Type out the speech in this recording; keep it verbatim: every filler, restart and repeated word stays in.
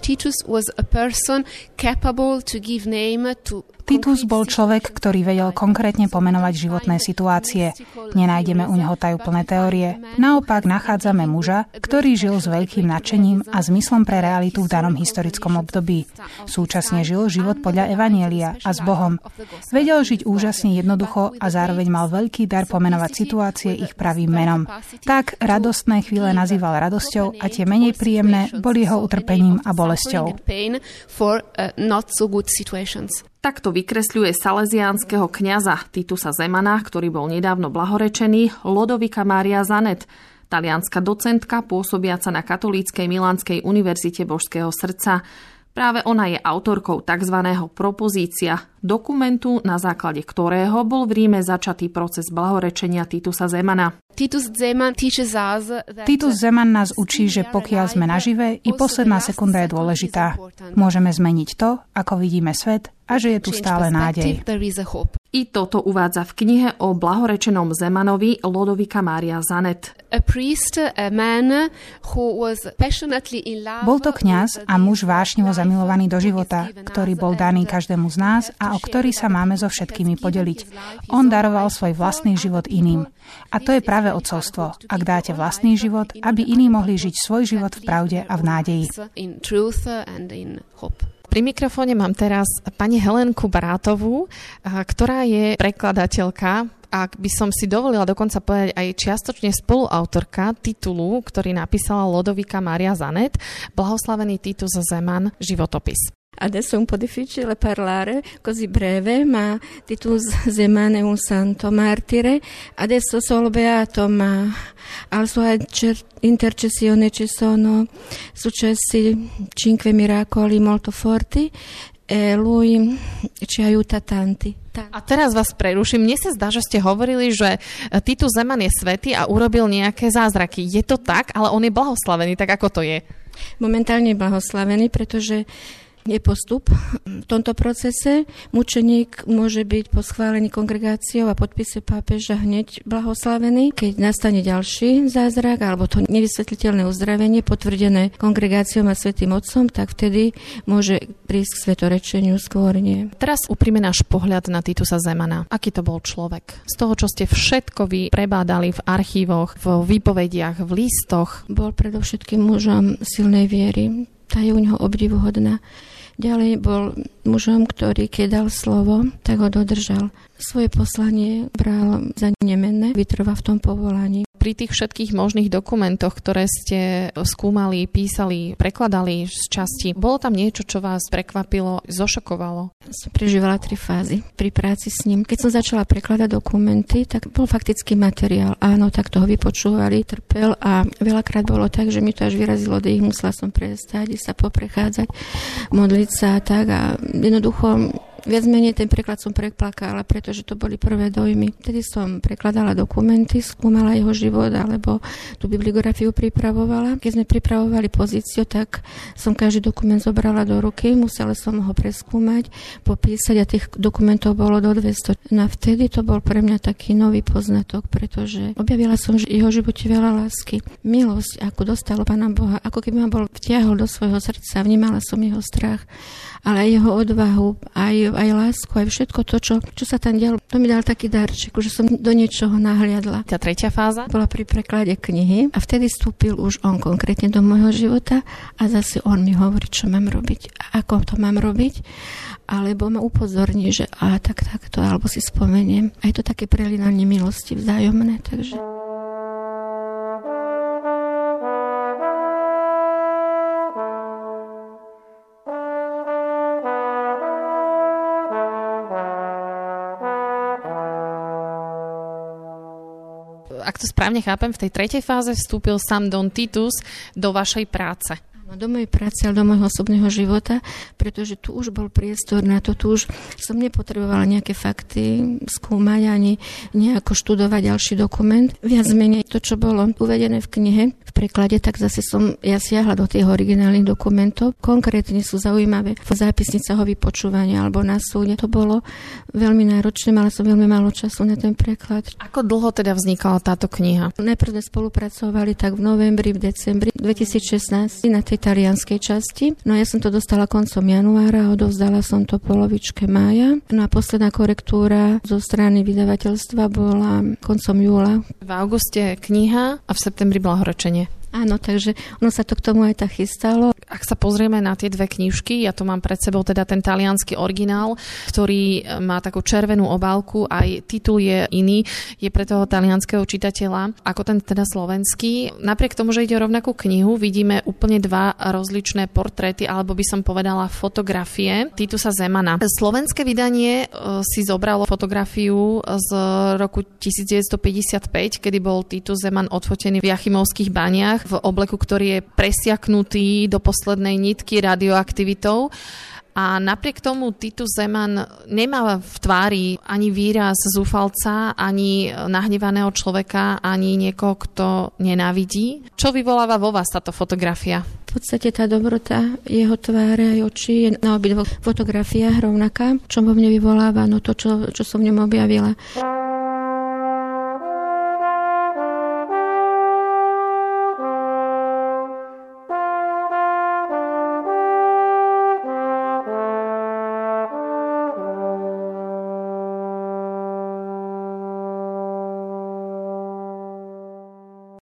Titus was a person capable to give name to Titus bol človek, ktorý vedel konkrétne pomenovať životné situácie. Nenájdeme u neho tajúplné teórie. Naopak nachádzame muža, ktorý žil s veľkým nadšením a zmyslom pre realitu v danom historickom období. Súčasne žil život podľa Evanjelia a s Bohom. Vedel žiť úžasne jednoducho a zároveň mal veľký dar pomenovať situácie ich pravým menom. Tak radostné chvíle nazýval radosťou a tie menej príjemné boli jeho utrpením a bolesťou. Takto vykresľuje salesiánskeho kňaza Titusa Zemana, ktorý bol nedávno blahorečený, Lodovika Mária Zanet, talianska docentka pôsobiaca na katolíckej Milánskej univerzite Božského srdca. Práve ona je autorkou tzv. Propozícia, dokumentu, na základe ktorého bol v Ríme začatý proces blahorečenia Titusa Zemana. Titus Zeman teaches us that Titus Zeman nás učí, že pokiaľ sme nažive, i posledná sekunda je dôležitá. Môžeme zmeniť to, ako vidíme svet, a že je tu stále nádej. I toto uvádza v knihe o blahorečenom Zemanovi Lodovika Mária Zanet. Bol to kňaz a muž vášnivo zamilovaný do života, ktorý bol daný každému z nás a o ktorý sa máme so všetkými podeliť. On daroval svoj vlastný život iným. A to je práve otcovstvo. Ak dáte vlastný život, aby iní mohli žiť svoj život v pravde a v nádeji. Pri mikrofóne mám teraz pani Helenku Barátovú, ktorá je prekladateľka, ak by som si dovolila dokonca povedať aj čiastočne spoluautorka titulu, ktorý napísala Lodovika Mária Zanet, Blahoslavený Titus Zeman, životopis. Adesso è un po' difficile parlare così breve, ma Titus Zeman è un santo martire. Adesso solo beato, ma alla sua intercessione ci sono successi cinque miracoli molto forti e lui ci aiuta tanti. A teraz vás preruším. Mne sa zdá, že ste hovorili, že Titus Zeman je svätý a urobil nejaké zázraky. Je to tak, ale on je blahoslavený, tak ako to je? Momentálne je blahoslavený, pretože je postup. V tomto procese mučeník môže byť po schválení kongregáciou a podpise pápeža hneď blahoslavený. Keď nastane ďalší zázrak alebo to nevysvetliteľné uzdravenie potvrdené kongregáciou a svätým otcom, tak vtedy môže prísť k svetorečeniu, skôr nie. Teraz uprime náš pohľad na Titusa Zemana. Aký to bol človek? Z toho, čo ste všetko vy prebádali v archívoch, v výpovediach, v listoch. Bol predovšetkým mužom silnej viery. Tá je u neho obdivuhodná. Ďalej bol mužom, ktorý keď dal slovo, tak ho dodržal. Svoje poslanie bral za nemenné, vytrvá v tom povolaní. Pri tých všetkých možných dokumentoch, ktoré ste skúmali, písali, prekladali z časti, bolo tam niečo, čo vás prekvapilo, zošokovalo? Som prežívala tri fázy pri práci s ním. Keď som začala prekladať dokumenty, tak bol faktický materiál. Áno, tak toho vypočúvali, trpel a veľakrát bolo tak, že mi to až vyrazilo dých, musela som prestať, sa poprechádzať, modliť sa a tak a jednoducho viac menej ten preklad som preplakala, pretože to boli prvé dojmy. Vtedy som prekladala dokumenty, skúmala jeho život, alebo tú bibliografiu pripravovala. Keď sme pripravovali pozíciu, tak som každý dokument zobrala do ruky, musela som ho preskúmať, popísať a tých dokumentov bolo do dvesto. No a vtedy to bol pre mňa taký nový poznatok, pretože objavila som v jeho živote veľa lásky. Milosť, ako dostal Pána Boha, ako keby ma bol vtiahol do svojho srdca, vnímala som jeho strach, ale aj jeho odvahu, aj, aj lásku, aj všetko to, čo, čo sa tam dialo. To mi dal taký darček, že som do niečoho nahliadla. Tá tretia fáza? Bola pri preklade knihy a vtedy vstúpil už on konkrétne do môjho života a zase on mi hovorí, čo mám robiť a ako to mám robiť. Alebo ma upozorní, že a tak, takto, alebo si spomeniem. A je to také prelinanie milosti vzájomné, takže... Ak to správne chápem, v tej tretej fáze vstúpil sám Don Titus do vašej práce. Do mojej práce, ale do môjho osobného života, pretože tu už bol priestor na to, tu už som nepotrebovala nejaké fakty skúmať ani nejako študovať ďalší dokument. Viac menej to, čo bolo uvedené v knihe, v preklade, tak zase som ja siahla do tých originálnych dokumentov. Konkrétne sú zaujímavé v zápisnicách o vypočúvaní alebo na súde. To bolo veľmi náročné, mala som veľmi málo času na ten preklad. Ako dlho teda vznikala táto kniha? Najprv sme spolupracovali tak v novembri, v decembri dvetisícšestnásť na tej talianskej časti. No ja som to dostala koncom januára a odovzdala som to polovičke mája. No a posledná korektúra zo strany vydavateľstva bola koncom júla. V auguste kniha a v septembri blahorečenie. Áno, takže ono sa to k tomu aj tak chystalo. Ak sa pozrieme na tie dve knižky, ja tu mám pred sebou teda ten taliansky originál, ktorý má takú červenú obálku, aj titul je iný, je pre toho talianskeho čitateľa ako ten teda slovenský. Napriek tomu, že ide o rovnakú knihu, vidíme úplne dva rozličné portréty, alebo by som povedala fotografie Titusa Zemana. Slovenské vydanie si zobralo fotografiu z roku devätnásťstopäťdesiatpäť, kedy bol Titus Zeman odfotený v Jachimovských baniach v obleku, ktorý je presiaknutý do poslednej nitky radioaktivitou. A napriek tomu Titus Zeman nemá v tvári ani výraz zúfalca, ani nahnevaného človeka, ani niekoho, kto nenávidí. Čo vyvoláva vo vás táto fotografia? V podstate tá dobrota jeho tváre aj očí je na obidvoch fotografiách rovnaká. Čo vo mne vyvoláva? No to, čo, čo som v ňom objavila.